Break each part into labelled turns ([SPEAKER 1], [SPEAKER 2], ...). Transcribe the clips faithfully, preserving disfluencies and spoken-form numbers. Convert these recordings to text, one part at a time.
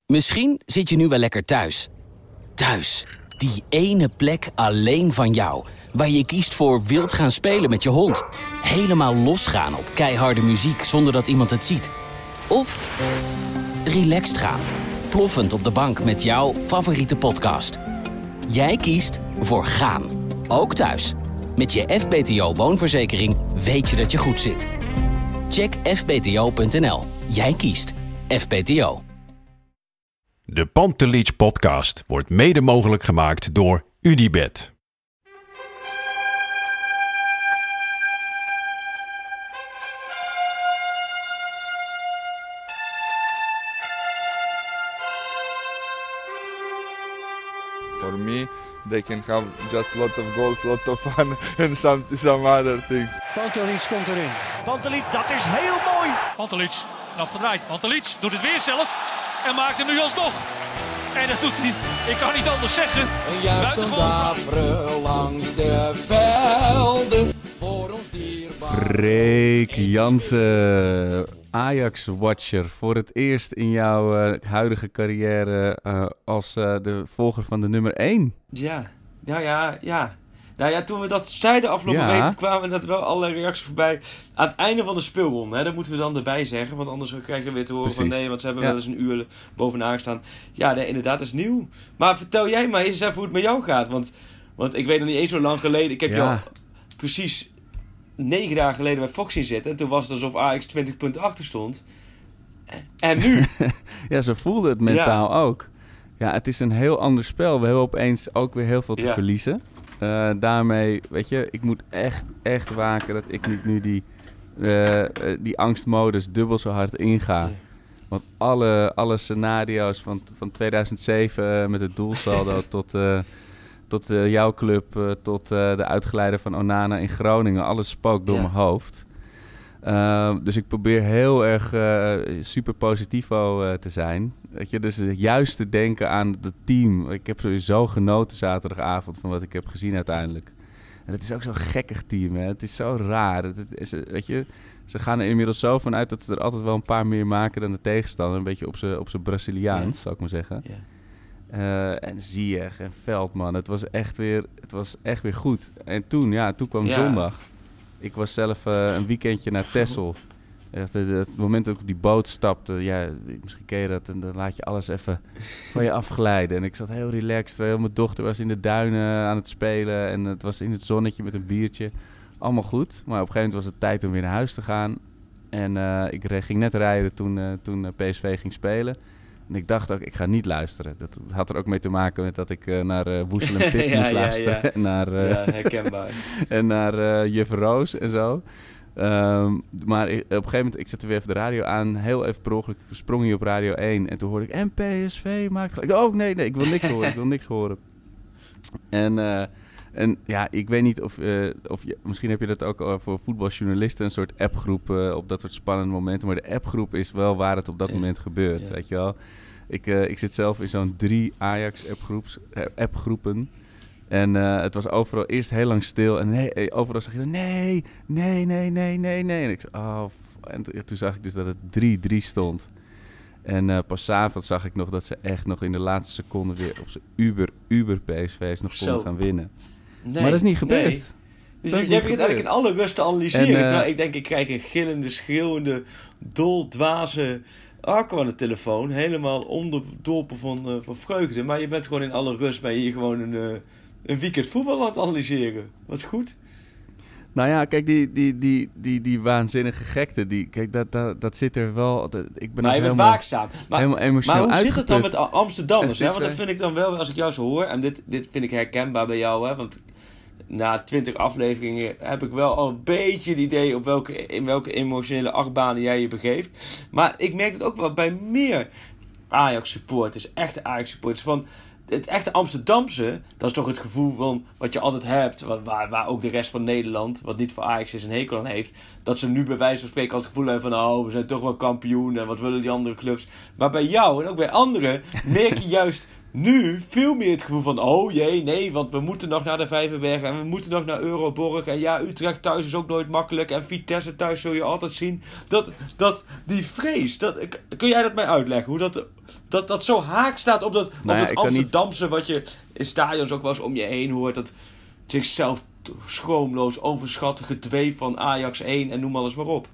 [SPEAKER 1] Misschien zit je nu wel lekker thuis. Thuis, die ene plek alleen van jou, waar je kiest voor wild gaan spelen met je hond. Helemaal losgaan op keiharde muziek zonder dat iemand het ziet. Of relaxed gaan, ploffend op de bank met jouw favoriete podcast. Jij kiest voor gaan, ook thuis. Met je F B T O woonverzekering weet je dat je goed zit. Check f b t o punt n l. Jij kiest F B T O.
[SPEAKER 2] De Pantelich podcast wordt mede mogelijk gemaakt door UdiBet.
[SPEAKER 3] For me, they can have just a lot of goals, a lot of fun and some, some other things.
[SPEAKER 4] Pantelich komt erin. Pantelich, dat is heel mooi.
[SPEAKER 5] Pantelich, en afgedraaid. Pantelich doet het weer zelf en maakt hem nu alsnog. En dat doet hij, ik kan niet anders zeggen.
[SPEAKER 6] Een juichen langs de velden voor ons dierbaar.
[SPEAKER 7] Freek Jansen, Ajax-watcher. Voor het eerst in jouw uh, huidige carrière uh, als uh, de volger van de nummer één.
[SPEAKER 8] Ja, ja, ja, ja. Nou ja, toen we dat zeiden afgelopen
[SPEAKER 7] Ja.
[SPEAKER 8] week, kwamen er wel allerlei reacties voorbij. Aan het einde van de speelronde, hè, dat moeten we dan erbij zeggen. Want anders krijgen we weer te horen
[SPEAKER 7] Precies.
[SPEAKER 8] van nee, want ze hebben
[SPEAKER 7] Ja.
[SPEAKER 8] wel eens een uur bovenaan gestaan. Ja, nee, inderdaad, dat is nieuw. Maar vertel jij maar eens even hoe het met jou gaat. Want, want ik weet nog niet eens zo lang geleden. Ik heb
[SPEAKER 7] Ja.
[SPEAKER 8] jou precies negen dagen geleden bij Fox zien zitten. En toen was het alsof Ajax twintig punten achter stond. En nu?
[SPEAKER 7] Ja, ze voelden het mentaal ook. Ja, het is een heel ander spel. We hebben opeens ook weer heel veel te
[SPEAKER 8] Ja.
[SPEAKER 7] verliezen. Uh, daarmee, weet je, ik moet echt, echt waken dat ik niet nu die, uh, uh, die angstmodus dubbel zo hard inga.
[SPEAKER 8] Ja.
[SPEAKER 7] Want alle, alle scenario's van, van tweeduizend zeven uh, met het doelsaldo tot, uh, tot uh, jouw club, uh, tot uh, de uitgeleider van Onana in Groningen, alles spookt door
[SPEAKER 8] Ja.
[SPEAKER 7] mijn hoofd. Uh, dus ik probeer heel erg uh, super positivo uh, te zijn. Weet je, dus juist te denken aan het team. Ik heb sowieso genoten zaterdagavond van wat ik heb gezien uiteindelijk. En het is ook zo'n gekkig team, hè. Het is zo raar. Het is, weet je, ze gaan er inmiddels zo van uit dat ze er altijd wel een paar meer maken dan de tegenstander. Een beetje op z'n op z'n Braziliaans,
[SPEAKER 8] Ja.
[SPEAKER 7] zou ik maar zeggen.
[SPEAKER 8] Ja.
[SPEAKER 7] Uh, en Ziyech en Veldman. Het was echt weer, het was echt weer goed. En toen, ja, toen kwam
[SPEAKER 8] Ja.
[SPEAKER 7] zondag. Ik was zelf uh, een weekendje naar Texel. Echt, uh, het moment dat ik op die boot stapte, ja, misschien ken je dat, en dan laat je alles even van je afglijden. En ik zat heel relaxed, terwijl mijn dochter was in de duinen aan het spelen en het was in het zonnetje met een biertje. Allemaal goed, maar op een gegeven moment was het tijd om weer naar huis te gaan. En uh, ik ging net rijden toen, uh, toen uh, P S V ging spelen. En ik dacht ook, ik ga niet luisteren. Dat, dat had er ook mee te maken met dat ik uh, naar uh, Woesel en Pit
[SPEAKER 8] Ja,
[SPEAKER 7] moest
[SPEAKER 8] ja,
[SPEAKER 7] luisteren.
[SPEAKER 8] ja.
[SPEAKER 7] En naar, uh,
[SPEAKER 8] Ja, herkenbaar.
[SPEAKER 7] en naar uh, Juf Roos en zo. Um, maar ik, op een gegeven moment, ik zette weer even de radio aan. Heel even per ongeluk sprong hij op Radio één. En toen hoorde ik, en P S V maakt gelijk. Oh nee, nee, ik wil niks horen. Ik wil niks horen. En, uh, en ja, ik weet niet of... Uh, of je, misschien heb je dat ook al voor voetbaljournalisten. Een soort appgroep uh, op dat soort spannende momenten. Maar de appgroep is wel waar het op dat moment gebeurt.
[SPEAKER 8] Ja.
[SPEAKER 7] Weet je wel. Ik, uh, ik zit zelf in zo'n drie Ajax-appgroepen. appgroepen. En uh, het was overal eerst heel lang stil. En nee, overal zag je dan, nee, nee, nee, nee, nee, nee. En ik zei, oh, f- en t- toen zag ik dus dat het drie drie stond. En uh, pas 's avonds zag ik nog dat ze echt nog in de laatste seconde weer op zijn uber, uber P S V's nog konden
[SPEAKER 8] Zo.
[SPEAKER 7] gaan winnen.
[SPEAKER 8] Nee,
[SPEAKER 7] Maar dat is niet gebeurd.
[SPEAKER 8] nee. Dus
[SPEAKER 7] Dat
[SPEAKER 8] jij
[SPEAKER 7] is niet
[SPEAKER 8] begint eigenlijk
[SPEAKER 7] gebeurd.
[SPEAKER 8] in alle rust te analyseren.
[SPEAKER 7] En, uh,
[SPEAKER 8] terwijl ik denk, ik krijg een gillende, schreeuwende, doldwaze Arco aan de telefoon. Helemaal onderdolpen van, uh, van vreugde. Maar je bent gewoon in alle rust bij hier gewoon een, uh, een weekend voetbal aan het analyseren. Wat goed.
[SPEAKER 7] Nou ja, kijk, die, die, die, die, die waanzinnige gekte, die, kijk, dat, dat, dat zit er wel... Dat, ik ben
[SPEAKER 8] Maar
[SPEAKER 7] ook
[SPEAKER 8] je bent
[SPEAKER 7] helemaal,
[SPEAKER 8] waakzaam. Maar,
[SPEAKER 7] helemaal emotioneel
[SPEAKER 8] maar hoe zit het dan met
[SPEAKER 7] uitgeput.
[SPEAKER 8] Amsterdammers? Hè?
[SPEAKER 7] Het is,
[SPEAKER 8] Want dat
[SPEAKER 7] uh,
[SPEAKER 8] vind ik dan wel, als ik jou zo hoor. En dit, dit vind ik herkenbaar bij jou. Hè? Want na twintig afleveringen heb ik wel al een beetje het idee op welke, in welke emotionele achtbanen jij je begeeft. Maar ik merk het ook wel bij meer Ajax-supporters, echte Ajax-supporters, van het echte Amsterdamse, dat is toch het gevoel van wat je altijd hebt, wat, waar, waar ook de rest van Nederland, wat niet voor Ajax is, een hekel aan heeft, dat ze nu bij wijze van spreken al het gevoel hebben van, oh, we zijn toch wel kampioen en wat willen die andere clubs. Maar bij jou en ook bij anderen merk je juist nu veel meer het gevoel van, oh jee, nee, want we moeten nog naar de Vijverberg en we moeten nog naar Euroborg. En ja, Utrecht thuis is ook nooit makkelijk en Vitesse thuis zul je altijd zien. Dat, dat die vrees, dat, kun jij dat mij uitleggen? Hoe dat, dat, dat zo haak staat op dat,
[SPEAKER 7] nou
[SPEAKER 8] op
[SPEAKER 7] ja,
[SPEAKER 8] dat Amsterdamse
[SPEAKER 7] niet...
[SPEAKER 8] wat je in stadions ook wel eens om je heen hoort. Dat zichzelf schroomloos overschatten gedweef van Ajax één en noem alles maar op.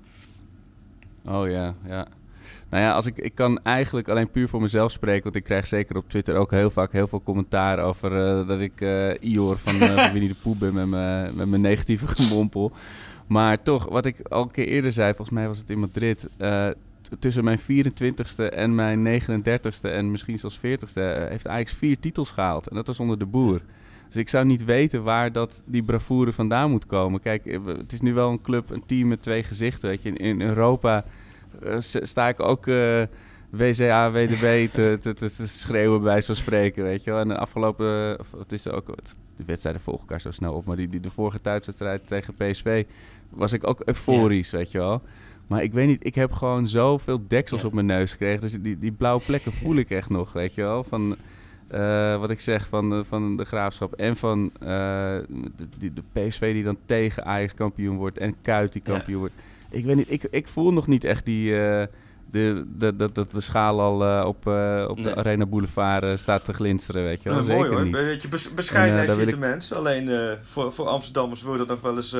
[SPEAKER 7] Oh ja, ja. Nou ja, als ik, ik kan eigenlijk alleen puur voor mezelf spreken, want ik krijg zeker op Twitter ook heel vaak heel veel commentaar over uh, dat ik uh, Ior van, uh, van Winnie de Pooh ben met mijn, met mijn negatieve gemompel. Maar toch, wat ik al een keer eerder zei, volgens mij was het in Madrid, uh, t- tussen mijn vierentwintigste en mijn negenendertigste en misschien zelfs veertigste uh, heeft Ajax vier titels gehaald. En dat was onder de Boer. Dus ik zou niet weten waar dat die bravoure vandaan moet komen. Kijk, het is nu wel een club, een team met twee gezichten. Weet je. In, in Europa uh, sta ik ook uh, W C A, W D B te, te, te, te schreeuwen bij wijze van spreken. Weet je wel. En de afgelopen, of, het is ook, de wedstrijden volgen elkaar zo snel op. Maar die, die, de vorige thuiswedstrijd tegen P S V was ik ook euforisch, ja. Weet je wel. Maar ik weet niet, ik heb gewoon zoveel deksels ja. op mijn neus gekregen. Dus die, die blauwe plekken voel ik echt nog, weet je wel. Van... Uh, wat ik zeg van de, van de Graafschap en van uh, de, de, de P S V die dan tegen Ajax kampioen wordt en Kuyt die kampioen ja. wordt. Ik weet niet, ik, ik voel nog niet echt die, uh, de, de, de, de, de schaal al uh, op, uh, op nee. de Arena Boulevard uh, staat te glinsteren, weet je wel.
[SPEAKER 8] Ja,
[SPEAKER 7] zeker
[SPEAKER 8] mooi hoor,
[SPEAKER 7] niet.
[SPEAKER 8] een beetje bes- bescheidenheid uh, ziet de
[SPEAKER 7] ik...
[SPEAKER 8] mens. Alleen uh, voor, voor Amsterdammers wil dat nog wel eens uh,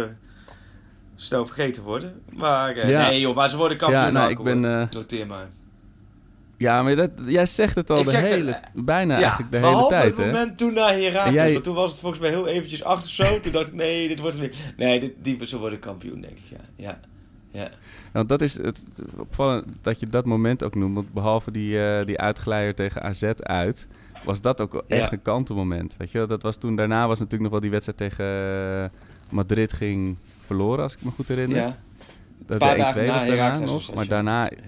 [SPEAKER 8] snel vergeten worden. Maar uh, ja. nee joh, maar ze worden kampioen.
[SPEAKER 7] Ja, nou, ik ben... Uh...
[SPEAKER 8] Noteer maar.
[SPEAKER 7] Ja, maar dat, jij zegt het al
[SPEAKER 8] ik
[SPEAKER 7] de hele,
[SPEAKER 8] het,
[SPEAKER 7] bijna
[SPEAKER 8] ja,
[SPEAKER 7] eigenlijk de hele tijd.
[SPEAKER 8] Behalve het moment
[SPEAKER 7] hè?
[SPEAKER 8] toen naar Heracles.
[SPEAKER 7] Jij...
[SPEAKER 8] Want toen was het volgens mij heel eventjes achter zo. Toen dacht ik, nee, dit wordt niet. Nee, dit, die, ze worden kampioen, denk ik. Ja, ja, ja.
[SPEAKER 7] Want dat is het opvallend dat je dat moment ook noemt. Want behalve die, uh, die uitglijder tegen A Z uit, was dat ook echt ja. een kantelmoment. Weet je wel? Dat was toen, daarna was natuurlijk nog wel die wedstrijd tegen uh, Madrid ging verloren, als ik me goed herinner.
[SPEAKER 8] Ja.
[SPEAKER 7] Dat de één twee was daarna nog. Maar daarna... Ja.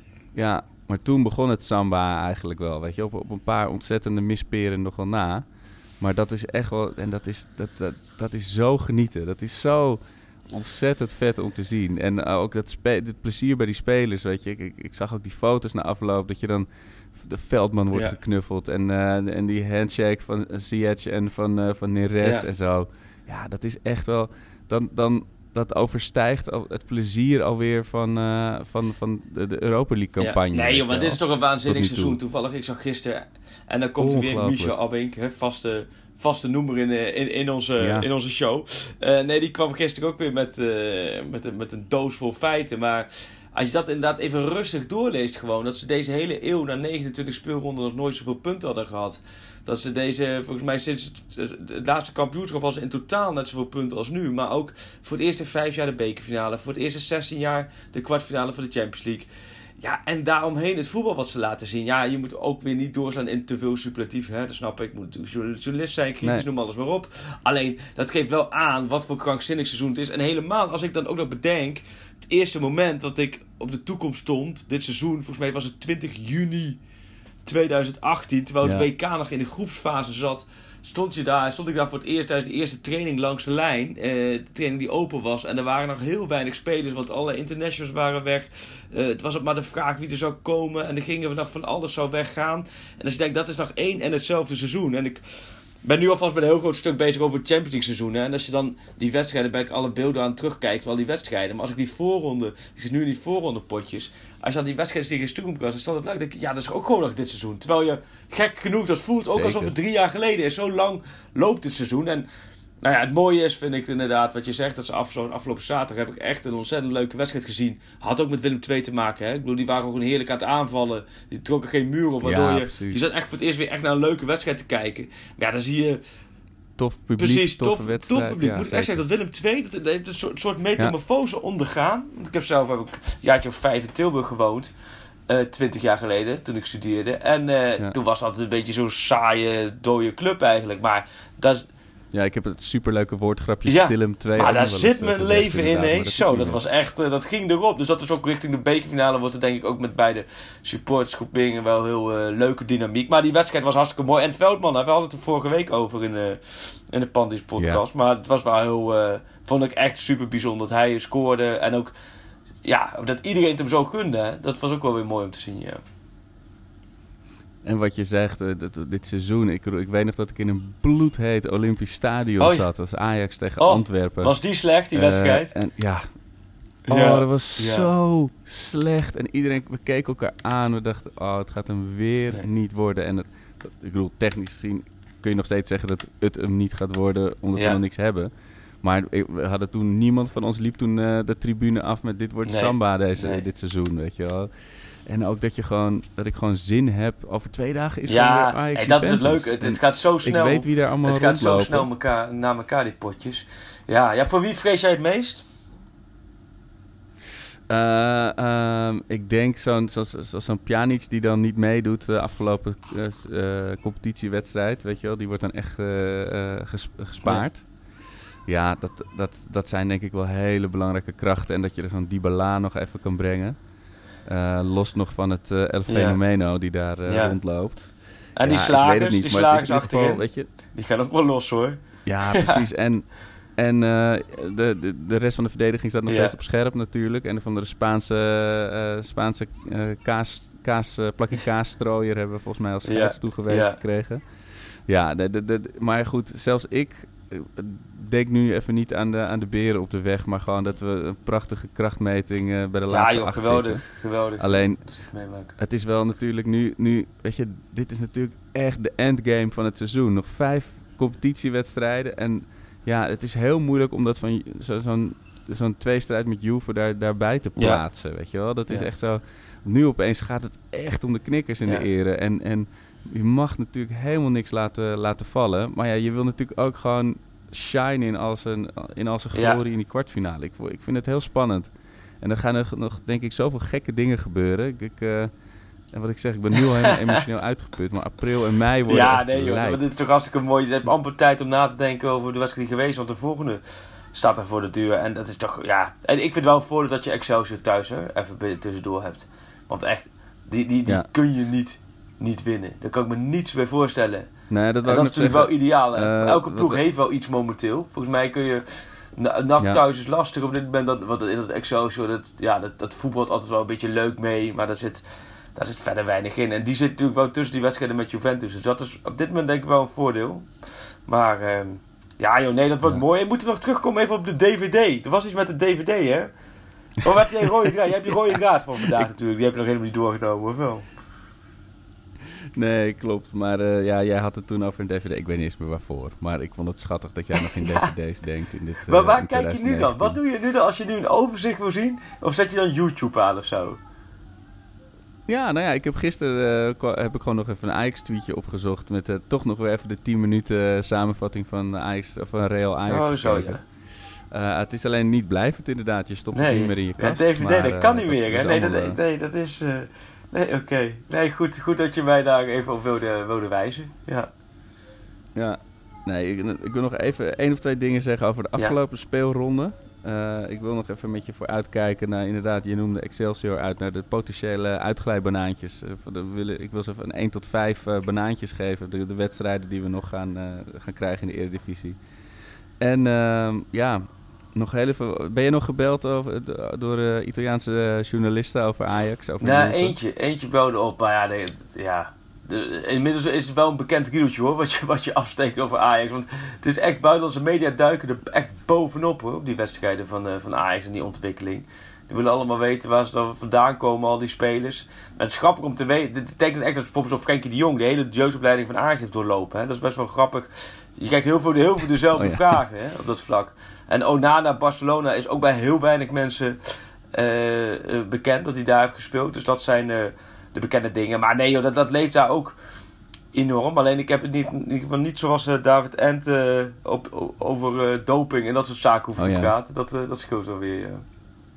[SPEAKER 7] ja Maar toen begon het samba eigenlijk wel, weet je, op, op een paar ontzettende misperen nog wel na. Maar dat is echt wel, en dat is, dat, dat, dat is zo genieten. Dat is zo ontzettend vet om te zien. En uh, ook dat spe- dit plezier bij die spelers, weet je. Ik, ik, ik zag ook die foto's na afloop, dat je dan de Veldman wordt ja. geknuffeld. En, uh, en die handshake van Ziyech en van, uh, van Neres ja. en zo. Ja, dat is echt wel, dan... dan dat overstijgt het plezier alweer van, uh, van, van de, de Europa League campagne.
[SPEAKER 8] Ja. Nee joh, maar dit is toch een waanzinnig seizoen. Toevallig, ik zag gisteren... En dan komt er weer Michel Abink, hè, vaste, vaste noemer in, in, in, onze, ja. in onze show. Uh, nee, die kwam gisteren ook weer met, uh, met, een, met een doos vol feiten. Maar als je dat inderdaad even rustig doorleest gewoon... dat ze deze hele eeuw na negenentwintig speelronden nog nooit zoveel punten hadden gehad... Dat ze deze, volgens mij sinds het, het laatste kampioenschap hadden ze in totaal net zoveel punten als nu. Maar ook voor het eerste vijf jaar de bekerfinale. Voor het eerste zestien jaar de kwartfinale van de Champions League. Ja, en daaromheen het voetbal wat ze laten zien. Ja, je moet ook weer niet doorslaan in te veel superlatief. Hè? Dat snap ik. Ik moet journalist zijn, kritisch, nee. noem alles maar op. Alleen, dat geeft wel aan wat voor krankzinnig seizoen het is. En helemaal, als ik dan ook nog bedenk... Het eerste moment dat ik op de toekomst stond, dit seizoen, volgens mij was het twintig juni... twintig achttien, terwijl het ja. W K nog in de groepsfase zat, stond je daar, stond ik daar voor het eerst tijdens de eerste training langs de lijn. Uh, de training die open was. En er waren nog heel weinig spelers, want alle internationals waren weg. Uh, het was ook maar de vraag wie er zou komen. En dan gingen we nog van alles zou weggaan. En dus ik denk, dat is nog één en hetzelfde seizoen. En ik ben nu alvast met een heel groot stuk bezig over het Champions League seizoen. Hè? En als je dan die wedstrijden, ben ik alle beelden aan terugkijkt, wel die wedstrijden. Maar als ik die voorronde, ik zit nu in die voorronde potjes. Als je dan die wedstrijden tegen Sturm kan, dan stond het leuk. Dan denk ik, ja, dat is ook gewoon nog dit seizoen. Terwijl je, gek genoeg, dat voelt ook Zeker. alsof het drie jaar geleden is. Zo lang loopt dit seizoen. En nou ja, het mooie is, vind ik inderdaad, wat je zegt, dat ze af, zo, afgelopen zaterdag heb ik echt een ontzettend leuke wedstrijd gezien. Had ook met Willem twee te maken, hè. Ik bedoel, die waren gewoon heerlijk aan het aanvallen. Die trokken geen muur op, waardoor ja, je, je zat echt voor het eerst weer echt naar een leuke wedstrijd te kijken. Maar ja, dan zie je...
[SPEAKER 7] Tof publiek,
[SPEAKER 8] Precies,
[SPEAKER 7] toffe
[SPEAKER 8] tof,
[SPEAKER 7] wedstrijd.
[SPEAKER 8] tof publiek.
[SPEAKER 7] Ja,
[SPEAKER 8] moet ik echt zeggen dat Willem twee, dat, dat heeft een soort, soort metamorfose ja. ondergaan. Want ik heb zelf heb ik een jaartje of vijf in Tilburg gewoond. Uh, twintig jaar geleden, toen ik studeerde. En uh, ja. toen was dat een beetje zo'n saaie, dode club eigenlijk. Maar dat...
[SPEAKER 7] Ja, ik heb het superleuke woordgrapje
[SPEAKER 8] ja,
[SPEAKER 7] Stilum twee.
[SPEAKER 8] Maar daar zit mijn uh, leven in, hè. Zo, dat was echt, uh, dat ging erop. Dus dat is ook richting de bekerfinale, wordt er denk ik ook met beide supportersgroeperingen wel heel uh, leuke dynamiek. Maar die wedstrijd was hartstikke mooi. En Veldman, hè, we hadden het er vorige week over in, uh, in de Pandies podcast. Ja. Maar het was wel heel, uh, vond ik echt super bijzonder dat hij scoorde. En ook, ja, dat iedereen het hem zo gunde, hè. Dat was ook wel weer mooi om te zien, ja.
[SPEAKER 7] En wat je zegt, uh, dat, dit seizoen, ik, ik weet nog dat ik in een bloedheet Olympisch Stadion
[SPEAKER 8] oh,
[SPEAKER 7] zat. Als Ajax tegen
[SPEAKER 8] oh,
[SPEAKER 7] Antwerpen.
[SPEAKER 8] Was die slecht, die wedstrijd?
[SPEAKER 7] Uh, en, ja. Oh,
[SPEAKER 8] ja.
[SPEAKER 7] dat was ja. zo slecht. En iedereen, we keken elkaar aan. We dachten, oh, het gaat hem weer nee. niet worden. En het, ik bedoel, technisch gezien kun je nog steeds zeggen dat het hem niet gaat worden, omdat ja. we nog niks hebben. Maar we hadden toen, niemand van ons liep toen uh, de tribune af met dit wordt nee. Samba deze, nee. dit seizoen, weet je wel. En ook dat je gewoon, dat ik gewoon zin heb. Over twee dagen is
[SPEAKER 8] ja,
[SPEAKER 7] weer Ajax
[SPEAKER 8] en dat Juventus. Is het leuke. Het, het gaat zo snel.
[SPEAKER 7] Ik weet wie daar allemaal
[SPEAKER 8] het
[SPEAKER 7] rondlopen.
[SPEAKER 8] Het gaat zo snel mekaar, naar elkaar, die potjes. Ja, ja, voor wie vrees jij het meest?
[SPEAKER 7] Uh, um, ik denk zo'n, zo, zo, zo'n Pjanic die dan niet meedoet de afgelopen uh, uh, competitiewedstrijd. Weet je wel, die wordt dan echt uh, uh, ges, gespaard. Ja. Ja, dat, dat, dat zijn denk ik wel hele belangrijke krachten. En dat je er zo'n Dybala nog even kan brengen. Uh, los nog van het uh, El Fenomeno ja. die daar uh, ja. rondloopt.
[SPEAKER 8] En die
[SPEAKER 7] ja,
[SPEAKER 8] slagers,
[SPEAKER 7] ik weet het niet,
[SPEAKER 8] die
[SPEAKER 7] maar het is in
[SPEAKER 8] achterin,
[SPEAKER 7] geval, weet je,
[SPEAKER 8] die gaan ook wel los hoor.
[SPEAKER 7] Ja, precies. Ja. En, en uh, de, de, de rest van de verdediging staat nog
[SPEAKER 8] ja.
[SPEAKER 7] steeds op scherp natuurlijk. En van de Spaanse, uh, Spaanse uh, kaas, kaas, uh, plakje kaasstrooier hebben we volgens mij als scheids ja. toegewezen ja. gekregen. Ja, de, de, de, maar goed, zelfs ik denk nu even niet aan de, aan de beren op de weg, maar gewoon dat we een prachtige krachtmeting uh, bij de laatste
[SPEAKER 8] ja, joh,
[SPEAKER 7] acht
[SPEAKER 8] geweldig,
[SPEAKER 7] zitten.
[SPEAKER 8] geweldig.
[SPEAKER 7] Alleen, het is wel natuurlijk nu, nu, weet je, dit is natuurlijk echt de endgame van het seizoen. Nog vijf competitiewedstrijden en ja, het is heel moeilijk om dat van zo, zo'n, zo'n tweestrijd met Juve daar, daarbij te plaatsen, ja. weet je wel. Dat is ja. echt zo, nu opeens gaat het echt om de knikkers in ja. de ere en, en je mag natuurlijk helemaal niks laten, laten vallen. Maar ja, je wil natuurlijk ook gewoon shine in al zijn, in al zijn glorie ja. in die kwartfinale. Ik, ik vind het heel spannend. En er gaan er nog, denk ik, zoveel gekke dingen gebeuren. Ik, ik, uh, en wat ik zeg, ik ben nu al helemaal emotioneel uitgeput. Maar april en mei worden
[SPEAKER 8] ja,
[SPEAKER 7] echt
[SPEAKER 8] nee joh,
[SPEAKER 7] lijp.
[SPEAKER 8] dit is toch hartstikke mooi. Je hebt amper tijd om na te denken over de wedstrijd die geweest. Want de volgende staat er voor de deur. En dat is toch, ja... En ik vind wel het voordeel dat je Excelsior thuis hè, even tussendoor hebt. Want echt, die, die, die ja. kun je niet... niet winnen. Daar kan ik me niets bij voorstellen.
[SPEAKER 7] Nee, dat,
[SPEAKER 8] dat is natuurlijk
[SPEAKER 7] zeggen.
[SPEAKER 8] wel ideaal.
[SPEAKER 7] Uh,
[SPEAKER 8] Elke ploeg
[SPEAKER 7] wat,
[SPEAKER 8] heeft wel iets momenteel. Volgens mij kun je... N N A C ja. thuis is lastig op dit moment. Dat, wat in dat Excelsior, dat, ja, dat, dat voetbalt altijd wel een beetje leuk mee. Maar daar zit, daar zit verder weinig in. En die zit natuurlijk wel tussen die wedstrijden met Juventus. Dus dat is op dit moment denk ik wel een voordeel. Maar uh, ja joh, nee, dat wordt ja. mooi. En moeten we nog terugkomen even op de D V D. Er was iets met de D V D, hè? Oh, heb jij rode draad? Je hebt die rode draad van vandaag natuurlijk. Die heb je nog helemaal niet doorgenomen, of wel?
[SPEAKER 7] Nee, klopt. Maar uh, ja, jij had het toen over een D V D. Ik weet niet eens meer waarvoor. Maar ik vond het schattig dat jij nog in ja. D V D's denkt in dit uh,
[SPEAKER 8] Maar waar kijk je nu dan? Wat doe je nu dan als je nu een overzicht wil zien? Of zet je dan YouTube aan of zo?
[SPEAKER 7] Ja, nou ja, ik heb gisteren uh, heb ik gewoon nog even een Ajax-tweetje opgezocht. Met uh, toch nog weer even de tien minuten samenvatting van Ajax of van Real Ajax.
[SPEAKER 8] Oh, zo ja.
[SPEAKER 7] Uh, het is alleen niet blijvend inderdaad. Je stopt
[SPEAKER 8] nee,
[SPEAKER 7] het niet meer in je kast.
[SPEAKER 8] Ja, D V D,
[SPEAKER 7] maar,
[SPEAKER 8] dat
[SPEAKER 7] uh,
[SPEAKER 8] kan niet
[SPEAKER 7] dat
[SPEAKER 8] meer. Hè? Nee, allemaal, dat, nee, dat is... Uh, nee, oké. Okay. Nee, goed, goed dat je mij daar even op wilde, wilde wijzen. Ja.
[SPEAKER 7] Ja. Nee, ik, ik wil nog even één of twee dingen zeggen over de afgelopen ja. speelronde. Uh, ik wil nog even met je voor uitkijken naar, inderdaad, je noemde Excelsior uit, naar de potentiële uitglijbanaantjes. Uh, willen, ik wil ze even een één tot vijf uh, banaantjes geven, de, de wedstrijden die we nog gaan, uh, gaan krijgen in de Eredivisie. En uh, ja, nog heel even, ben je nog gebeld over, door uh, Italiaanse journalisten over Ajax? Over
[SPEAKER 8] nou, eentje, eentje belde op, maar ja, nee, ja. De, inmiddels is het wel een bekend riedeltje hoor, wat je, wat je afsteekt over Ajax. Want het is echt, buitenlandse media duiken er echt bovenop hoor, op die wedstrijden van, uh, van Ajax en die ontwikkeling. Die willen allemaal weten waar ze dan vandaan komen, al die spelers. En het is grappig om te weten, dit betekent echt dat bijvoorbeeld zo Frenkie de Jong de hele jeugdopleiding van Ajax heeft doorlopen. Hè? Dat is best wel grappig. Je krijgt heel veel, heel veel dezelfde oh, ja. vragen hè, op dat vlak. En Onana, Barcelona is ook bij heel weinig mensen uh, uh, bekend dat hij daar heeft gespeeld. Dus dat zijn... Uh, de bekende dingen. Maar nee joh, dat, dat leeft daar ook enorm. Alleen ik heb het niet, niet, niet zoals uh, David Ent uh, op, op, over uh, doping en dat soort zaken hoeven oh, te ja. praten. Dat, uh, dat scheelt wel weer. Ja.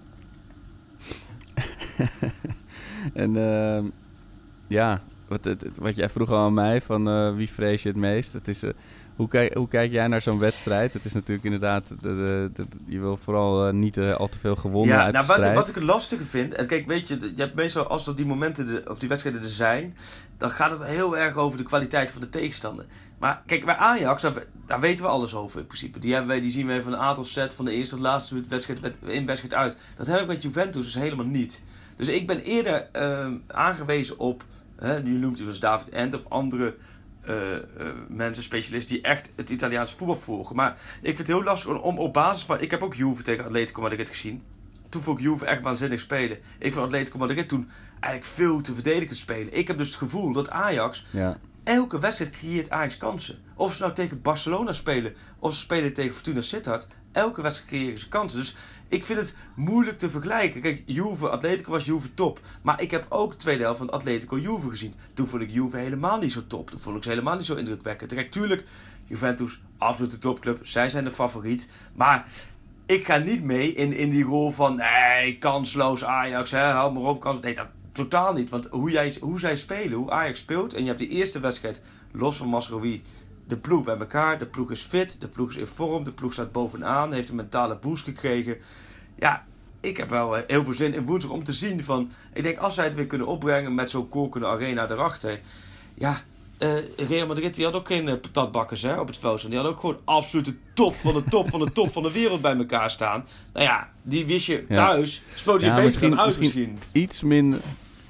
[SPEAKER 7] en uh, ja, wat, wat jij vroeg al aan mij, van uh, wie vrees je het meest? Het is... Uh, Hoe kijk, hoe kijk jij naar zo'n wedstrijd? Het is natuurlijk inderdaad... De, de, de, je wil vooral uh, niet uh, al te veel gewonnen
[SPEAKER 8] ja,
[SPEAKER 7] uit
[SPEAKER 8] nou,
[SPEAKER 7] de strijd.
[SPEAKER 8] Wat, wat ik het lastige vind... En kijk, weet je, je hebt meestal als er die momenten de, of die wedstrijden er zijn... Dan gaat het heel erg over de kwaliteit van de tegenstander. Maar kijk, bij Ajax, daar, daar weten we alles over in principe. Die, hebben wij, die zien we van een aantal set van de eerste tot laatste wedstrijd in wedstrijd uit. Dat heb ik met Juventus dus helemaal niet. Dus ik ben eerder uh, aangewezen op Hè, nu noemt u dus David Ent of andere uh, uh, mensen, specialisten, die echt het Italiaanse voetbal volgen. Maar ik vind het heel lastig om, om op basis van... Ik heb ook Juve tegen Atletico Madrid gezien. Toen vond ik Juve echt waanzinnig spelen. Ik vond Atletico Madrid toen eigenlijk veel te verdedigend spelen. Ik heb dus het gevoel dat Ajax... Ja. Elke wedstrijd creëert Ajax kansen. Of ze nou tegen Barcelona spelen, of ze spelen tegen Fortuna Sittard. Elke wedstrijd creëren ze kansen. Dus ik vind het moeilijk te vergelijken. Kijk, Juve, Atletico was Juve top. Maar ik heb ook de tweede helft van Atletico Juve gezien. Toen vond ik Juve helemaal niet zo top. Toen vond ik ze helemaal niet zo indrukwekkend. Kijk, tuurlijk, Juventus, absolute topclub. Zij zijn de favoriet. Maar ik ga niet mee in, in die rol van... Nee, kansloos Ajax, hè, hou maar op, kans. Nee, dat totaal niet. Want hoe, jij, hoe zij spelen, hoe Ajax speelt... En je hebt die eerste wedstrijd, los van Masraoui... De ploeg bij elkaar, de ploeg is fit, de ploeg is in vorm, de ploeg staat bovenaan, heeft een mentale boost gekregen. Ja, ik heb wel heel veel zin in woensdag om te zien van... Ik denk, als zij het weer kunnen opbrengen met zo'n kokende arena erachter... Ja, uh, Real Madrid die had ook geen uh, patatbakkers hè, op het veld. Die had ook gewoon absolute top van de top van de top van de wereld bij elkaar staan. Nou ja, die wist je thuis, ja. Speelde je ja, beter dan uit misschien.
[SPEAKER 7] misschien. Iets minder...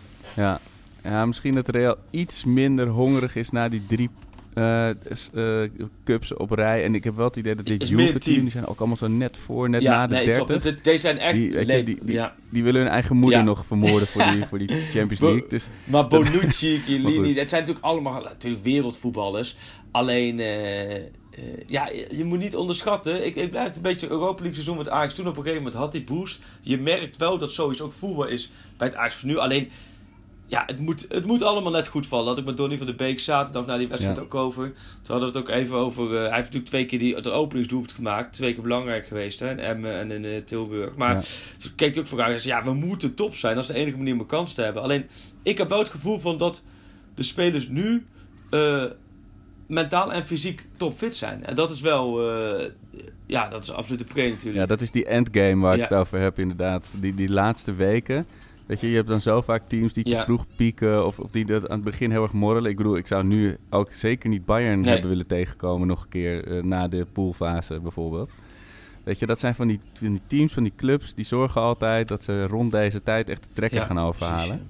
[SPEAKER 7] Ja. ja, misschien dat Real iets minder hongerig is na die drie... Uh, uh, cups op rij. En ik heb wel het idee dat dit Juve-team... die zijn ook allemaal zo net voor, net
[SPEAKER 8] ja,
[SPEAKER 7] na de
[SPEAKER 8] nee,
[SPEAKER 7] dertig.
[SPEAKER 8] Klopt. Deze zijn echt...
[SPEAKER 7] Die, weet
[SPEAKER 8] le-
[SPEAKER 7] je, die, die,
[SPEAKER 8] ja.
[SPEAKER 7] die willen hun eigen moeder ja. nog vermoorden voor die, voor die Champions League. Dus,
[SPEAKER 8] maar Bonucci, Chiellini... Het zijn natuurlijk allemaal natuurlijk wereldvoetballers. Alleen... Uh, uh, ja, je, je moet niet onderschatten. Ik, ik blijf het een beetje Europa League seizoen met Ajax. Toen op een gegeven moment had die boost. Je merkt wel dat zoiets ook voetbal is bij het Ajax van nu. Alleen... Ja, het moet, het moet allemaal net goed vallen. Dat ik met Donny van de Beek zaterdag na die wedstrijd ja. ook over. Toen hadden we het ook even over... Uh, hij heeft natuurlijk twee keer die, de openingsdoelpunt gemaakt. Twee keer belangrijk geweest. Hè, in Emmen en in uh, Tilburg. Maar ja. toen keek hij ook vooruit en zei... Ja, we moeten top zijn. Dat is de enige manier om een kans te hebben. Alleen, ik heb wel het gevoel van dat de spelers nu... Uh, mentaal en fysiek topfit zijn. En dat is wel... Uh, ja, dat is absoluut de pre natuurlijk.
[SPEAKER 7] Ja, dat is die endgame waar
[SPEAKER 8] ja.
[SPEAKER 7] ik het over heb inderdaad. Die, die laatste weken... Weet je, je hebt dan zo vaak teams die te ja. vroeg pieken of, of die dat aan het begin heel erg morrelen. Ik bedoel, ik zou nu ook zeker niet Bayern nee. hebben willen tegenkomen nog een keer uh, na de poolfase bijvoorbeeld. Weet je, dat zijn van die, van die teams, van die clubs, die zorgen altijd dat ze rond deze tijd echt de trekker ja, gaan overhalen.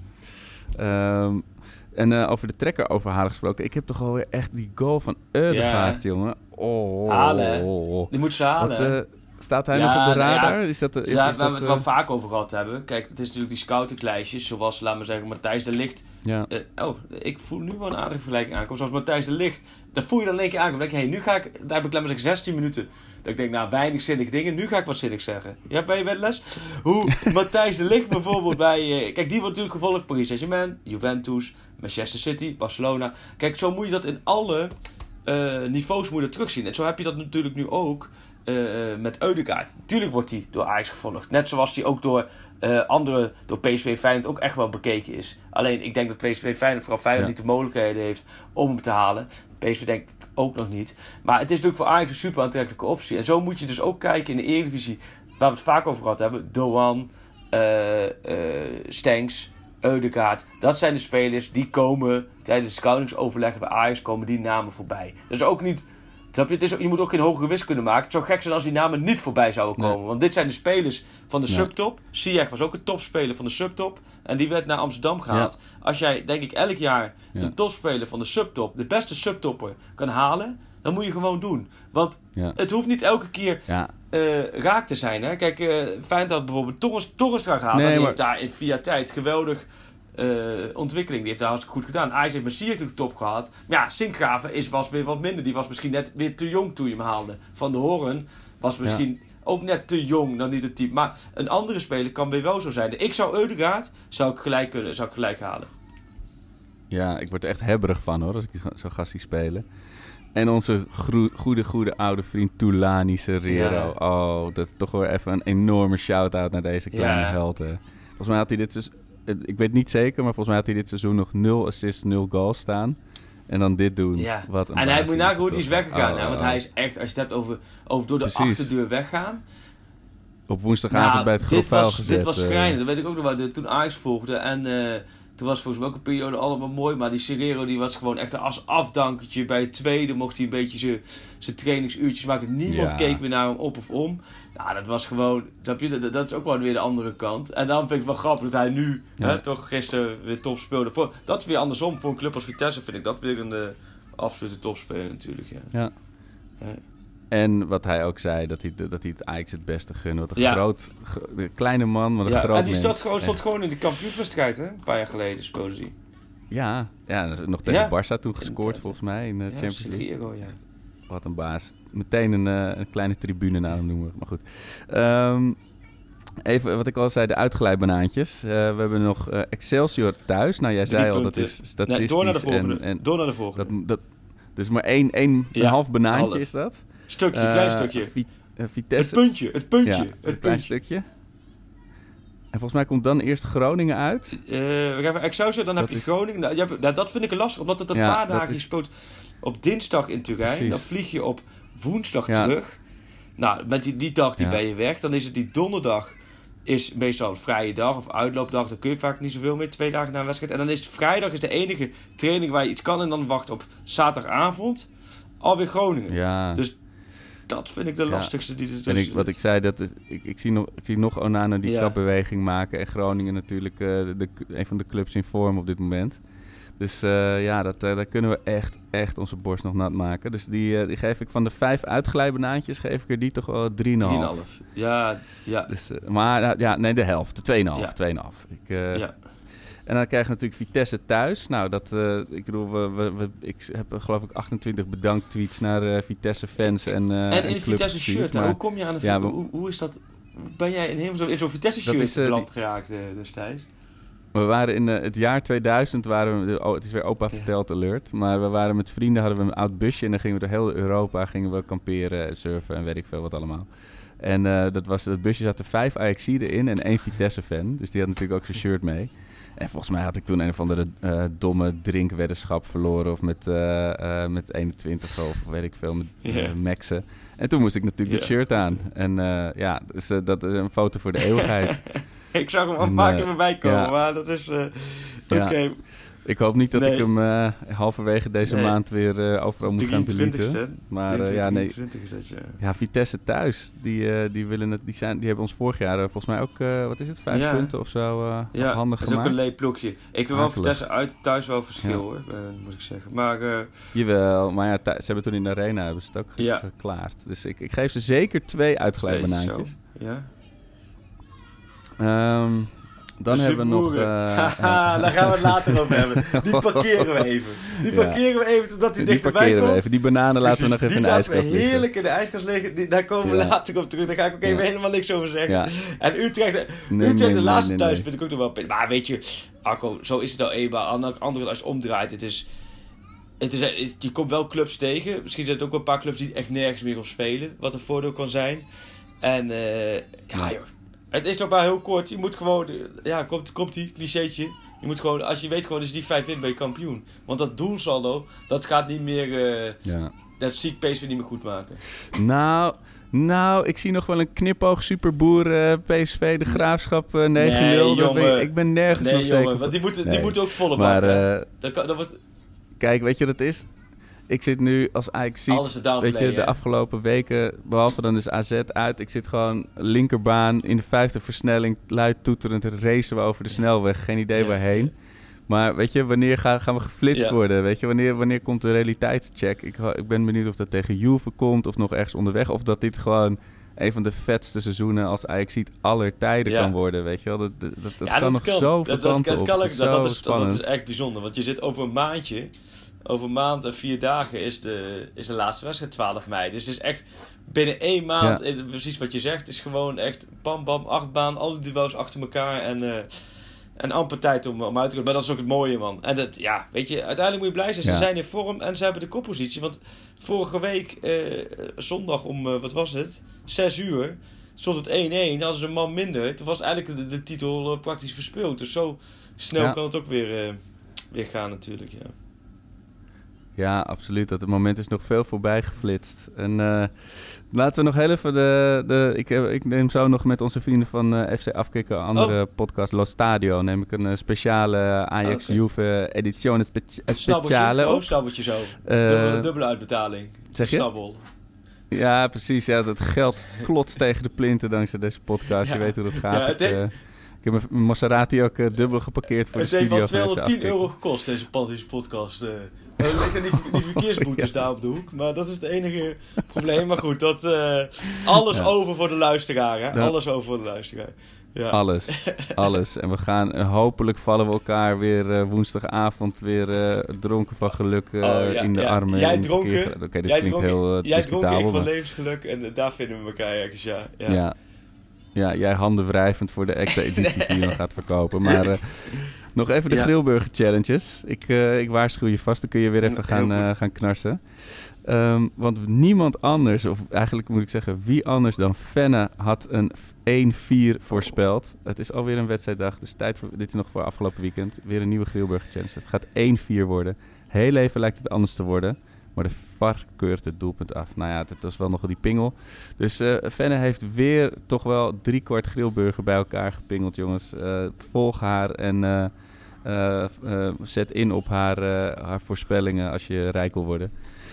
[SPEAKER 7] Um, en uh, over de trekker overhalen gesproken, ik heb toch alweer echt die goal van Ødegaard, ja. jongen. Oh,
[SPEAKER 8] halen. Oh. Die moet ze halen. Wat, uh,
[SPEAKER 7] Staat hij ja, nog op de radar? Nou ja, is dat, is,
[SPEAKER 8] ja,
[SPEAKER 7] is
[SPEAKER 8] waar
[SPEAKER 7] dat,
[SPEAKER 8] we het wel uh... vaak over gehad hebben. Kijk, het is natuurlijk die scoutinglijstjes. Zoals, laten we zeggen, Matthijs de Ligt. Ja. Uh, oh, ik voel nu wel een aardige vergelijking aankomen. Zoals Matthijs de Ligt. Dat voel je dan in één keer aankomen. Dan denk je, hey, nu ga ik... Daar heb ik, laten we zeggen, zestien minuten. Dat ik denk, nou, weinig zinnige dingen. Nu ga ik wat zinnig zeggen. Ja, ben je bij de les? Hoe Matthijs de Ligt bijvoorbeeld bij... Uh, kijk, die wordt natuurlijk gevolgd. Paris Saint-Germain, Juventus, Manchester City, Barcelona. Kijk, zo moet je dat in alle uh, niveaus moet je terugzien. En zo heb je dat natuurlijk nu ook... Uh, met Ødegaard. Natuurlijk wordt hij door Ajax gevolgd. Net zoals hij ook door uh, andere, door P S V Feyenoord ook echt wel bekeken is. Alleen, ik denk dat P S V Feyenoord vooral Feyenoord ja. niet de mogelijkheden heeft om hem te halen. P S V denk ik ook nog niet. Maar het is natuurlijk voor Ajax een super aantrekkelijke optie. En zo moet je dus ook kijken in de Eredivisie, waar we het vaak over gehad hebben. Doan, uh, uh, Stenks, Ødegaard. Dat zijn de spelers die komen tijdens de scoutingsoverleggen bij Ajax, komen die namen voorbij. Dat is ook niet... Je, het is, je moet ook geen hogere wiskunde maken. Het zou gek zijn als die namen niet voorbij zouden komen. Nee. Want dit zijn de spelers van de nee. subtop. Ziyech was ook een topspeler van de subtop. En die werd naar Amsterdam gehaald. Ja. Als jij, denk ik, elk jaar ja. een topspeler van de subtop, de beste subtopper, kan halen, dan moet je gewoon doen. Want ja. het hoeft niet elke keer ja. uh, raak te zijn. Hè? Kijk, uh, Feyenoord had bijvoorbeeld Torres, Torres daar gehaald. Nee, die maar... heeft daar in via tijd geweldig... Uh, ontwikkeling. Die heeft daar hartstikke goed gedaan. Ajax heeft met Ziyech de top gehad. Maar ja, Sinkgraven is, was weer wat minder. Die was misschien net weer te jong toen je hem haalde. Van de Hoorn was misschien ja. ook net te jong, dan niet het type. Maar een andere speler kan weer wel zo zijn. Ik zou Ødegaard, zou ik gelijk kunnen, zou ik gelijk halen.
[SPEAKER 7] Ja, ik word er echt hebberig van hoor, als ik zo gast zie spelen. En onze gro- goede, goede oude vriend Toulani Serrero. Ja. Oh, dat is toch weer even een enorme shout-out naar deze kleine ja. held. Volgens mij had hij dit dus... Ik weet niet zeker, maar volgens mij had hij dit seizoen nog nul assists, nul goals staan. En dan dit doen. Ja. Wat een
[SPEAKER 8] en hij moet nagaan hoe hij is weggegaan. Oh, hè? Want hij is echt, als je het hebt over, over door de Precies. achterdeur weggaan.
[SPEAKER 7] Op woensdagavond nou, bij het groep vuil gezet.
[SPEAKER 8] Dit was schrijnend, uh, dat weet ik ook nog wel. De, toen Ajax volgde en uh, Toen was volgens mij ook een periode allemaal mooi. Maar die Serrero die was gewoon echt als afdankertje. Bij het tweede mocht hij een beetje zijn trainingsuurtjes maken. Niemand
[SPEAKER 7] Ja.
[SPEAKER 8] keek meer naar hem op of om. Nou, dat was gewoon... Snap je, dat, dat is ook wel weer de andere kant. En dan vind ik het wel grappig dat hij nu
[SPEAKER 7] Ja.
[SPEAKER 8] hè, toch gisteren weer top speelde. Voor, dat is weer andersom. Voor een club als Vitesse vind ik dat weer een uh, absolute topspeler natuurlijk. Ja.
[SPEAKER 7] Ja.
[SPEAKER 8] Ja.
[SPEAKER 7] En wat hij ook zei, dat hij, dat hij het Ajax het beste gunde. Wat een
[SPEAKER 8] Ja.
[SPEAKER 7] groot, ge- een kleine man, maar een
[SPEAKER 8] Ja,
[SPEAKER 7] groot
[SPEAKER 8] en die
[SPEAKER 7] mens.
[SPEAKER 8] stond gewoon, stond
[SPEAKER 7] Echt.
[SPEAKER 8] gewoon in de kampioenswedstrijd, hè? Een paar jaar geleden speelde hij.
[SPEAKER 7] Ja, ja, nog tegen
[SPEAKER 8] Ja.
[SPEAKER 7] Barça toen gescoord
[SPEAKER 8] Inderdaad.
[SPEAKER 7] volgens mij in de
[SPEAKER 8] Ja,
[SPEAKER 7] Champions League.
[SPEAKER 8] Serrero, ja.
[SPEAKER 7] Wat een baas. Meteen een, uh, een kleine tribune naar hem noemen. Maar goed. Um, even wat ik al zei, de uitglijbanaantjes. Uh, we hebben nog uh, Excelsior thuis. Nou, jij
[SPEAKER 8] Drie
[SPEAKER 7] zei al,
[SPEAKER 8] punten.
[SPEAKER 7] dat is statistisch.
[SPEAKER 8] Nee, door naar de volgende.
[SPEAKER 7] En, en
[SPEAKER 8] door naar de volgende.
[SPEAKER 7] dat, dat, dus maar één, één
[SPEAKER 8] Ja,
[SPEAKER 7] een half banaantje
[SPEAKER 8] half.
[SPEAKER 7] is dat.
[SPEAKER 8] Stukje,
[SPEAKER 7] Uh,
[SPEAKER 8] klein stukje.
[SPEAKER 7] Vi- uh, Vitesse.
[SPEAKER 8] Het puntje, het puntje.
[SPEAKER 7] Ja,
[SPEAKER 8] het
[SPEAKER 7] een klein
[SPEAKER 8] puntje.
[SPEAKER 7] stukje. En volgens mij komt dan eerst Groningen uit.
[SPEAKER 8] Uh, we gaan even Excelsior, dan
[SPEAKER 7] Dat
[SPEAKER 8] heb je
[SPEAKER 7] is-
[SPEAKER 8] Groningen. Nou, je hebt- nou, dat vind ik lastig, omdat het een
[SPEAKER 7] Ja,
[SPEAKER 8] paar
[SPEAKER 7] dat
[SPEAKER 8] dagen
[SPEAKER 7] is-
[SPEAKER 8] je speelt op dinsdag in Turijn.
[SPEAKER 7] Precies.
[SPEAKER 8] Dan vlieg je op woensdag
[SPEAKER 7] Ja.
[SPEAKER 8] terug. Nou, met die, die dag die
[SPEAKER 7] Ja.
[SPEAKER 8] ben je weg. Dan is het die donderdag is meestal een vrije dag of uitloopdag. Dan kun je vaak niet zoveel meer, twee dagen na een wedstrijd. En dan is het vrijdag is de enige training waar je iets kan. En dan wacht op zaterdagavond alweer Groningen.
[SPEAKER 7] Ja.
[SPEAKER 8] Dus dat vind ik de
[SPEAKER 7] Ja.
[SPEAKER 8] lastigste. Die, dus,
[SPEAKER 7] En ik, wat ik zei, dat is, ik, ik, zie nog, ik zie nog Onana die
[SPEAKER 8] Ja.
[SPEAKER 7] kapbeweging maken. En Groningen natuurlijk uh, de, de, een van de clubs in vorm op dit moment. Dus uh, ja, dat, uh, daar kunnen we echt, echt onze borst nog nat maken. Dus die, uh, die geef ik van de vijf uitglijbanaantjes, geef ik er die toch wel drie komma vijf.
[SPEAKER 8] drie komma vijf. Ja, ja.
[SPEAKER 7] Dus, uh, maar uh, ja, nee, de helft. De twee komma vijf.
[SPEAKER 8] Ja.
[SPEAKER 7] twee komma vijf. Ik, uh,
[SPEAKER 8] ja.
[SPEAKER 7] En dan krijgen we natuurlijk Vitesse thuis. Nou, dat, uh, ik bedoel, we, we, we, ik heb uh, geloof ik achtentwintig bedankt-tweets naar uh, Vitesse-fans en uh,
[SPEAKER 8] En in een
[SPEAKER 7] clubs
[SPEAKER 8] Vitesse shirt.
[SPEAKER 7] gestuurd,
[SPEAKER 8] En
[SPEAKER 7] maar-
[SPEAKER 8] hoe kom je aan de
[SPEAKER 7] Ja, we-
[SPEAKER 8] hoe, hoe is dat? Ben jij in, helemaal zo, in zo'n Vitesse
[SPEAKER 7] Dat
[SPEAKER 8] shirt
[SPEAKER 7] is, uh,
[SPEAKER 8] beland geraakt uh, destijds?
[SPEAKER 7] We waren in uh, het jaar tweeduizend, waren we, oh, het is weer opa verteld alert, maar we waren met vrienden, hadden we een oud busje en dan gingen we door heel Europa, gingen we kamperen, surfen en weet ik veel wat allemaal. En uh, dat, was, dat busje zaten vijf Ajaxiden in en één Vitesse-fan, dus die had natuurlijk ook zijn shirt mee. En volgens mij had ik toen een of andere uh, domme drinkweddenschap verloren of met, uh, uh, met eenentwintig of weet ik veel, met uh,
[SPEAKER 8] Ja.
[SPEAKER 7] Maxen. En toen moest ik natuurlijk
[SPEAKER 8] Ja.
[SPEAKER 7] dat shirt aan. En uh, ja, dus uh, dat is een foto voor de eeuwigheid.
[SPEAKER 8] Ik zag hem al
[SPEAKER 7] En,
[SPEAKER 8] vaker
[SPEAKER 7] uh,
[SPEAKER 8] voorbij komen,
[SPEAKER 7] ja.
[SPEAKER 8] maar dat is... Uh, Oké,
[SPEAKER 7] Ja.
[SPEAKER 8] okay.
[SPEAKER 7] Ik hoop niet dat
[SPEAKER 8] Nee.
[SPEAKER 7] ik hem uh, halverwege deze
[SPEAKER 8] Nee.
[SPEAKER 7] maand weer uh, overal moet gaan deleten. Maar uh, ja, nee.
[SPEAKER 8] drieëntwintig is dat, ja.
[SPEAKER 7] Ja, Vitesse thuis, die, uh, die, willen het, die, zijn, die hebben ons vorig jaar uh, volgens mij ook, uh, wat is het, vijf
[SPEAKER 8] Ja.
[SPEAKER 7] punten of zo uh,
[SPEAKER 8] Ja,
[SPEAKER 7] handig
[SPEAKER 8] dat is ook
[SPEAKER 7] gemaakt.
[SPEAKER 8] een leeploegje. Ik wil wel
[SPEAKER 7] Akelig.
[SPEAKER 8] Vitesse uit, thuis wel verschil
[SPEAKER 7] Ja.
[SPEAKER 8] hoor, uh, moet ik zeggen. Maar uh,
[SPEAKER 7] Jawel, maar ja, thu- ze hebben toen in de arena hebben ze het ook ge-
[SPEAKER 8] Ja.
[SPEAKER 7] geklaard. Dus ik, ik geef ze zeker twee uitglijbanaantjes.
[SPEAKER 8] zo, ja.
[SPEAKER 7] Ehm dan
[SPEAKER 8] De
[SPEAKER 7] hebben we nog...
[SPEAKER 8] Superboeren.
[SPEAKER 7] Uh,
[SPEAKER 8] Haha, daar gaan we het later over hebben. Die parkeren we even. Die
[SPEAKER 7] Ja.
[SPEAKER 8] parkeren we even totdat die
[SPEAKER 7] die
[SPEAKER 8] dichterbij
[SPEAKER 7] parkeren
[SPEAKER 8] komt.
[SPEAKER 7] we even. Die bananen laten we
[SPEAKER 8] Precies,
[SPEAKER 7] nog even
[SPEAKER 8] die
[SPEAKER 7] in de
[SPEAKER 8] laten we
[SPEAKER 7] ijskast liggen.
[SPEAKER 8] heerlijk in de ijskast liggen. Die, daar komen we
[SPEAKER 7] Ja.
[SPEAKER 8] later op terug. Daar ga ik ook even
[SPEAKER 7] Ja.
[SPEAKER 8] helemaal niks over zeggen.
[SPEAKER 7] Ja.
[SPEAKER 8] En Utrecht,
[SPEAKER 7] Nee,
[SPEAKER 8] Utrecht
[SPEAKER 7] nee,
[SPEAKER 8] de
[SPEAKER 7] nee,
[SPEAKER 8] laatste
[SPEAKER 7] nee,
[SPEAKER 8] thuis
[SPEAKER 7] nee.
[SPEAKER 8] vind ik ook nog wel pittig. Maar weet je, Arco, zo is het nou eenmaal. Aan de andere kant, als je het omdraait, het is... Het is, het- je komt wel clubs tegen. Misschien zijn het ook wel een paar clubs die echt nergens meer op spelen. Wat een voordeel kan zijn. En eh, ja,
[SPEAKER 7] Ja.
[SPEAKER 8] joh. Het is nog maar heel kort. Je moet gewoon... Ja, komt, komt die clichétje. Je moet gewoon... Als je weet gewoon, als je die vijf wint, ben je kampioen. Want dat doelsaldo, dat gaat niet meer... eh,
[SPEAKER 7] Ja.
[SPEAKER 8] dat zie ik P S V niet meer goed maken.
[SPEAKER 7] Nou, nou, ik zie nog wel een knipoog superboer uh, P S V, de Graafschap uh, negen nul.
[SPEAKER 8] Nee,
[SPEAKER 7] Dat ben ik,
[SPEAKER 8] jongen.
[SPEAKER 7] ik ben nergens
[SPEAKER 8] Nee,
[SPEAKER 7] nog
[SPEAKER 8] jongen.
[SPEAKER 7] zeker
[SPEAKER 8] Want die moeten,
[SPEAKER 7] Nee.
[SPEAKER 8] die moeten ook volle
[SPEAKER 7] Maar
[SPEAKER 8] bakken. hè?
[SPEAKER 7] uh,
[SPEAKER 8] dat, kan, dat wordt
[SPEAKER 7] kijk, weet je wat het is? Ik zit nu als Ajax ziet,
[SPEAKER 8] alles te downplayen.
[SPEAKER 7] weet je, de
[SPEAKER 8] hè?
[SPEAKER 7] afgelopen weken, behalve dan is A Z uit. Ik zit gewoon linkerbaan in de vijfde versnelling, luid toeterend racen we over de snelweg. Geen idee
[SPEAKER 8] Ja.
[SPEAKER 7] waarheen. Maar weet je, wanneer gaan, gaan we geflitst
[SPEAKER 8] Ja.
[SPEAKER 7] worden? Weet je, wanneer, wanneer komt de realiteitscheck? Ik, ho- ik ben benieuwd of dat tegen Juve komt of nog ergens onderweg. Of dat dit gewoon een van de vetste seizoenen als Ajax ziet aller tijden
[SPEAKER 8] Ja.
[SPEAKER 7] kan worden. Weet je wel, dat, dat, dat, dat
[SPEAKER 8] Ja,
[SPEAKER 7] kan nog zoveel
[SPEAKER 8] dat, dat,
[SPEAKER 7] kanten
[SPEAKER 8] dat,
[SPEAKER 7] op.
[SPEAKER 8] kan
[SPEAKER 7] Het
[SPEAKER 8] ook,
[SPEAKER 7] is
[SPEAKER 8] dat, dat,
[SPEAKER 7] zo
[SPEAKER 8] is, dat,
[SPEAKER 7] spannend.
[SPEAKER 8] dat is echt bijzonder. Want je zit over een maandje... Over een maand en vier dagen is de, is de laatste wedstrijd, twaalf mei. Dus het is echt binnen één maand,
[SPEAKER 7] Ja.
[SPEAKER 8] is het precies wat je zegt, het is gewoon echt bam bam, achtbaan, al die duels achter elkaar en, uh, en amper tijd om, om uit te komen. Maar dat is ook het mooie, man. En dat, ja, weet je, uiteindelijk moet je blij zijn. Ze
[SPEAKER 7] Ja.
[SPEAKER 8] zijn in vorm en ze hebben de koppositie. Want vorige week, uh, zondag om, uh, wat was het, zes uur, stond het één-één. Dan hadden ze een man minder. Toen was eigenlijk de, de titel uh, praktisch verspeeld. Dus zo snel
[SPEAKER 7] Ja.
[SPEAKER 8] kan het ook weer, uh, weer gaan natuurlijk, ja.
[SPEAKER 7] Ja, absoluut. Dat het moment is nog veel voorbij geflitst. En uh, laten we nog heel even de... de ik, heb, ik neem zo nog met onze vrienden van uh, F C Afkikken, een andere oh. podcast, Lo Stadio, neem ik een uh, speciale Ajax-Juve okay. edizione spe- speciale op.
[SPEAKER 8] Oh, snabbeltje zo. Uh, dubbele, dubbele uitbetaling.
[SPEAKER 7] Zeg je?
[SPEAKER 8] Snabbel.
[SPEAKER 7] Ja, precies. Ja, dat geld klotst tegen de plinten dankzij deze podcast. Ja. Je weet hoe dat gaat. Ja, ik, uh, ik heb mijn Maserati ook uh, dubbel geparkeerd voor
[SPEAKER 8] het
[SPEAKER 7] de studio.
[SPEAKER 8] Het heeft wel tweehonderdtien euro gekost, deze Panties podcast. Uh. Er liggen die, die verkeersboetes ja. daar op de hoek. Maar dat is het enige probleem. Maar goed, dat, uh, alles ja. over voor de luisteraar. Hè? Dat... Alles over voor de luisteraar. Ja.
[SPEAKER 7] Alles, alles. En we gaan, uh, hopelijk vallen we elkaar weer uh, woensdagavond weer uh, dronken van geluk uh, oh, ja, in de ja. armen.
[SPEAKER 8] Jij dronken,
[SPEAKER 7] Oké, okay, dit klinkt heel uh,
[SPEAKER 8] Jij dronken, ik
[SPEAKER 7] maar...
[SPEAKER 8] van levensgeluk. En uh, daar vinden we elkaar ergens, ja. Ja,
[SPEAKER 7] ja. ja jij handen wrijvend voor de extra edities nee. die je nog gaat verkopen. Maar uh, nog even de ja. Grillburger challenges. Ik, uh, ik waarschuw je vast, dan kun je weer even gaan, uh, gaan knarsen. Um, want niemand anders, of eigenlijk moet ik zeggen, wie anders dan Fenne had een één vier voorspeld. Het is alweer een wedstrijddag, dus tijd voor, dit is nog voor afgelopen weekend. Weer een nieuwe Grillburger Challenge. Het gaat één vier worden. Heel even lijkt het anders te worden. Maar de V A R keurt het doelpunt af. Nou ja, het was wel nog die pingel. Dus uh, Fenne heeft weer toch wel drie kwart Grillburger bij elkaar gepingeld, jongens. Uh, volg haar en uh, uh, uh, zet in op haar, uh, haar voorspellingen als je rijk wil worden.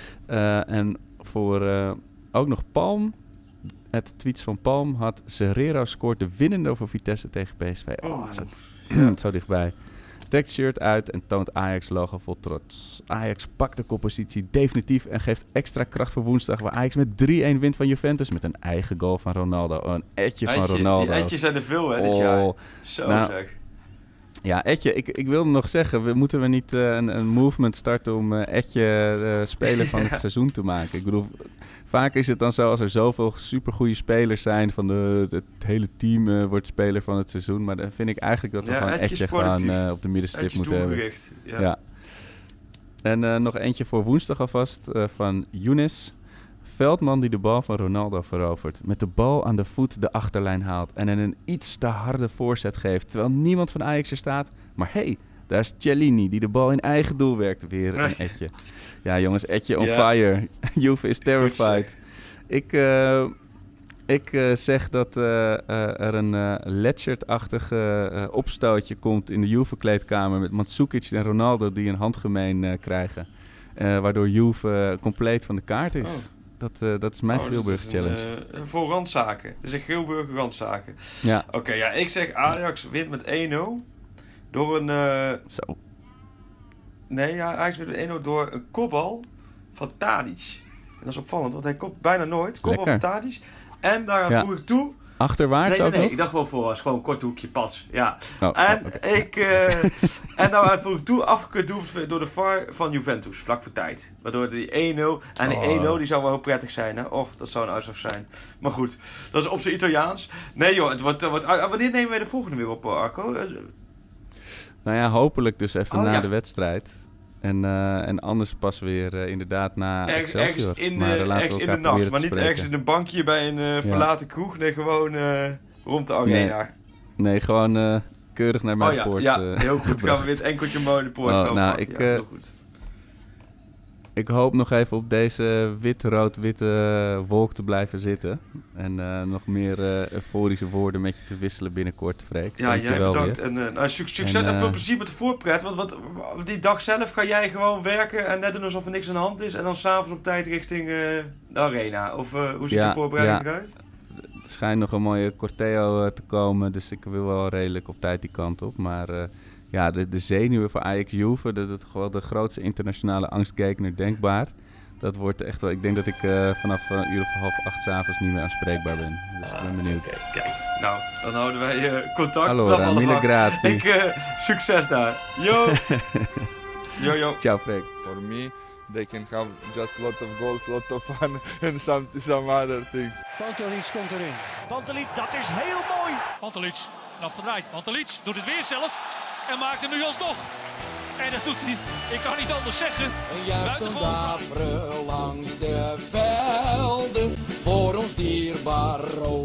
[SPEAKER 7] Uh, en voor uh, ook nog Palm, het tweets van Palm had Serrero scoort de winnende over Vitesse tegen P S V. Oh, zo, zo dichtbij. Trekt shirt uit en toont Ajax-logo vol trots. Ajax pakt de koppositie definitief en geeft extra kracht voor woensdag, waar Ajax met drie-een wint van Juventus met een eigen goal van Ronaldo. Oh, een etje van Ronaldo.
[SPEAKER 8] Die etjes zijn er veel, hè, dit
[SPEAKER 7] oh,
[SPEAKER 8] jaar. Zo
[SPEAKER 7] nou,
[SPEAKER 8] zeg.
[SPEAKER 7] Ja, Etje, ik, ik wilde nog zeggen, we, moeten we niet uh, een, een movement starten om uh, Etje uh, speler van ja. het seizoen te maken? Ik bedoel, vaak is het dan zo als er zoveel supergoeie spelers zijn, van de, het hele team uh, wordt speler van het seizoen. Maar dan vind ik eigenlijk dat we ja, gewoon Etje gewoon uh, op de middenstip Etje moeten hebben.
[SPEAKER 8] Ja.
[SPEAKER 7] ja. En uh, nog eentje voor woensdag alvast uh, van Younes. Veldman die de bal van Ronaldo verovert, met de bal aan de voet de achterlijn haalt en een iets te harde voorzet geeft, terwijl niemand van Ajax er staat. Maar hé, hey, daar is Cellini die de bal in eigen doel werkt. Weer een Etje. Ja jongens, Etje on ja. fire. Juve is terrified. Ik, uh, ik uh, zeg dat uh, uh, er een uh, Letchert-achtig uh, uh, opstootje komt in de Juve-kleedkamer met Mandzukic en Ronaldo die een handgemeen uh, krijgen. Uh, waardoor Juve uh, compleet van de kaart is. Oh. Dat, uh, dat is mijn oh, Grillburger Challenge.
[SPEAKER 8] Uh, voor randzaken. Dat is een Grillburger randzaken.
[SPEAKER 7] Ja.
[SPEAKER 8] Oké, okay, ja, ik zeg Ajax wint met één nul. Door een... Uh...
[SPEAKER 7] Zo.
[SPEAKER 8] Nee, ja, Ajax wint met één nul door een kopbal van Tadic. En dat is opvallend, want hij kopt bijna nooit. Kopbal van Tadic. En daar ja. voeg ik toe...
[SPEAKER 7] Achterwaarts
[SPEAKER 8] nee, nee,
[SPEAKER 7] ook
[SPEAKER 8] nee,
[SPEAKER 7] nog?
[SPEAKER 8] ik dacht wel voor, als gewoon een kort hoekje pas. Ja.
[SPEAKER 7] Oh,
[SPEAKER 8] en
[SPEAKER 7] oh, okay.
[SPEAKER 8] ik... Uh, en nou voeg ik toe, afgekeurd doelpunt door de V A R van Juventus, vlak voor tijd. Waardoor die één nul... En die oh. één nul die zou wel heel prettig zijn, hè? Och, dat zou een uitslag zijn. Maar goed, dat is op zijn Italiaans. Nee joh, het wordt... wordt uh, wanneer nemen wij de volgende weer op, Arco? Uh,
[SPEAKER 7] nou ja, hopelijk dus even
[SPEAKER 8] oh,
[SPEAKER 7] na
[SPEAKER 8] ja.
[SPEAKER 7] de wedstrijd. En, uh, en anders pas weer uh, inderdaad na
[SPEAKER 8] ergens,
[SPEAKER 7] Excelsior.
[SPEAKER 8] Ergens in de,
[SPEAKER 7] maar, uh,
[SPEAKER 8] ergens in de nacht, maar niet
[SPEAKER 7] spreken.
[SPEAKER 8] ergens in een bankje bij een uh, verlaten ja. kroeg. Nee, gewoon uh, rond de arena.
[SPEAKER 7] Nee, nee gewoon uh, keurig naar mijn
[SPEAKER 8] oh, ja.
[SPEAKER 7] poort.
[SPEAKER 8] Ja,
[SPEAKER 7] uh,
[SPEAKER 8] heel goed. Gaan we weer het enkeltje mooi de poort
[SPEAKER 7] oh,
[SPEAKER 8] gaan
[SPEAKER 7] nou,
[SPEAKER 8] pakken.
[SPEAKER 7] ik,
[SPEAKER 8] ja,
[SPEAKER 7] uh,
[SPEAKER 8] heel goed.
[SPEAKER 7] Ik hoop nog even op deze wit-rood-witte wolk te blijven zitten. En uh, nog meer uh, euforische woorden met je te wisselen binnenkort, Freek.
[SPEAKER 8] Ja, jij bedankt. En, uh, nou, succes en, uh, en veel plezier met de voorpret. Want, want die dag zelf ga jij gewoon werken en net doen alsof er niks aan de hand is. En dan s'avonds op tijd richting uh, de arena. Of uh, hoe ziet
[SPEAKER 7] ja,
[SPEAKER 8] de voorbereiding
[SPEAKER 7] ja.
[SPEAKER 8] eruit?
[SPEAKER 7] Er schijnt nog een mooie corteo uh, te komen. Dus ik wil wel redelijk op tijd die kant op. Maar... Uh, Ja, de, de zenuwen voor Ajax Juve, dat is gewoon de grootste internationale angstgekner denkbaar. Dat wordt echt wel, ik denk dat ik uh, vanaf een uur of half acht 's avonds niet meer aanspreekbaar ben. Dus ah, ik ben benieuwd.
[SPEAKER 8] Okay, kijk, nou, dan houden wij uh, contact.
[SPEAKER 7] Allora, mille grazie.
[SPEAKER 8] Ik, uh, succes daar. Yo. yo, yo.
[SPEAKER 7] Ciao, Freek.
[SPEAKER 3] For me, they can have just a lot of goals, a lot of fun and some, some other things.
[SPEAKER 4] Pantelic komt erin. Pantelic, dat is heel mooi.
[SPEAKER 5] Pantelic, afgedraaid. Pantelic doet het weer zelf. En maakt hem nu alsnog. En dat doet hij, ik kan niet anders zeggen.
[SPEAKER 6] Een juichen daveren langs de velden. Voor ons dierbaar rood.